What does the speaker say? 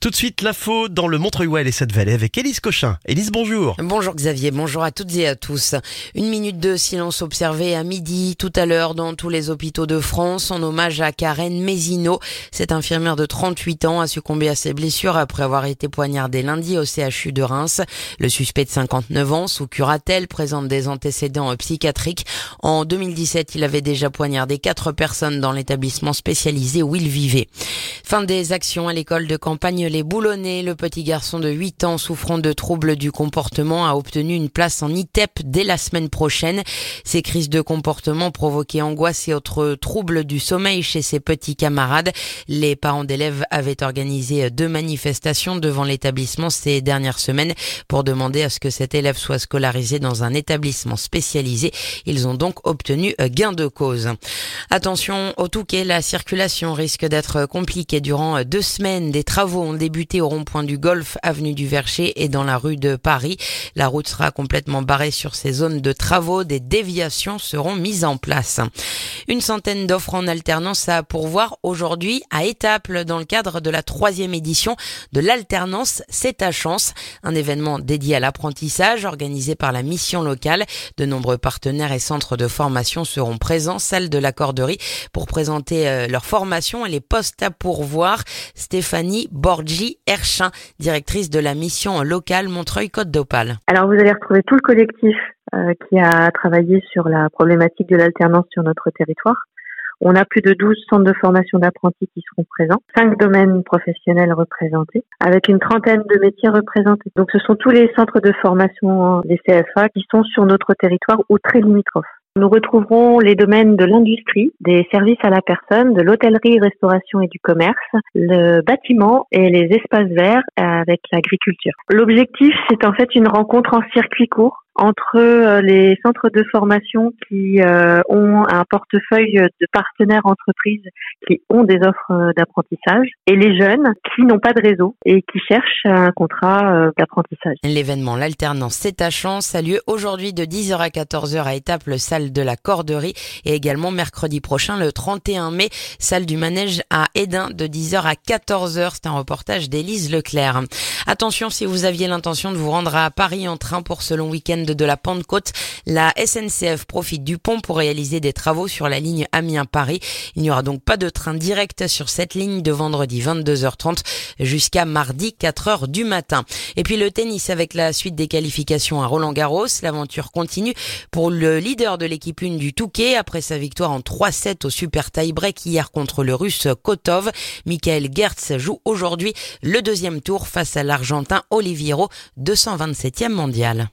Tout de suite, l'info dans le Montreuil et Cette-Vallée avec Élise Cochin. Élise, bonjour. Bonjour Xavier, bonjour à toutes et à tous. Une minute de silence observée à midi tout à l'heure dans tous les hôpitaux de France en hommage à Karen Mézineau. Cette infirmière de 38 ans a succombé à ses blessures après avoir été poignardée lundi au CHU de Reims. Le suspect de 59 ans, sous curatelle, présente des antécédents psychiatriques. En 2017, il avait déjà poignardé 4 personnes dans l'établissement spécialisé où il vivait. Fin des actions à l'école de campagne Les Boulonnais. Le petit garçon de 8 ans souffrant de troubles du comportement a obtenu une place en ITEP dès la semaine prochaine. Ces crises de comportement provoquaient angoisse et autres troubles du sommeil chez ses petits camarades. Les parents d'élèves avaient organisé 2 manifestations devant l'établissement ces dernières semaines pour demander à ce que cet élève soit scolarisé dans un établissement spécialisé. Ils ont donc obtenu gain de cause. Attention au Touquet, la circulation risque d'être compliquée durant 2 semaines. Des travaux ont débuté au rond-point du Golfe, avenue du Vercher et dans la rue de Paris. La route sera complètement barrée sur ces zones de travaux. Des déviations seront mises en place. Une centaine d'offres en alternance à pourvoir aujourd'hui à Étaples dans le cadre de la 3e édition de l'alternance C'est ta chance, un événement dédié à l'apprentissage organisé par la mission locale. De nombreux partenaires et centres de formation seront présents, salle de la Corderie, pour présenter leur formation et les postes à pourvoir. Stéphanie Borgi-Herchin, directrice de la mission locale Montreuil-Côte d'Opale. Alors vous allez retrouver tout le collectif qui a travaillé sur la problématique de l'alternance sur notre territoire. On a plus de 12 centres de formation d'apprentis qui seront présents, 5 domaines professionnels représentés, avec une trentaine de métiers représentés. Donc ce sont tous les centres de formation des CFA qui sont sur notre territoire ou très limitrophes. Nous retrouverons les domaines de l'industrie, des services à la personne, de l'hôtellerie, restauration et du commerce, le bâtiment et les espaces verts avec l'agriculture. L'objectif, c'est en fait une rencontre en circuit court entre les centres de formation qui ont un portefeuille de partenaires entreprises qui ont des offres d'apprentissage et les jeunes qui n'ont pas de réseau et qui cherchent un contrat d'apprentissage. L'événement L'Alternance C'est ta chance a lieu aujourd'hui de 10h à 14h à Étaples, salle de la Corderie, et également mercredi prochain le 31 mai, salle du Manège à Édin de 10h à 14h. C'est un reportage d'Élise Leclerc. Attention, si vous aviez l'intention de vous rendre à Paris en train pour ce long week-end de la Pentecôte, la SNCF profite du pont pour réaliser des travaux sur la ligne Amiens-Paris. Il n'y aura donc pas de train direct sur cette ligne de vendredi 22h30 jusqu'à mardi 4h du matin. Et puis le tennis avec la suite des qualifications à Roland-Garros. L'aventure continue pour le leader de l'équipe 1 du Touquet après sa victoire en 3-7 au super tie-break hier contre le Russe Kotov. Michael Gertz joue aujourd'hui le 2e tour face à l'Argentin Oliviero, 227e mondial.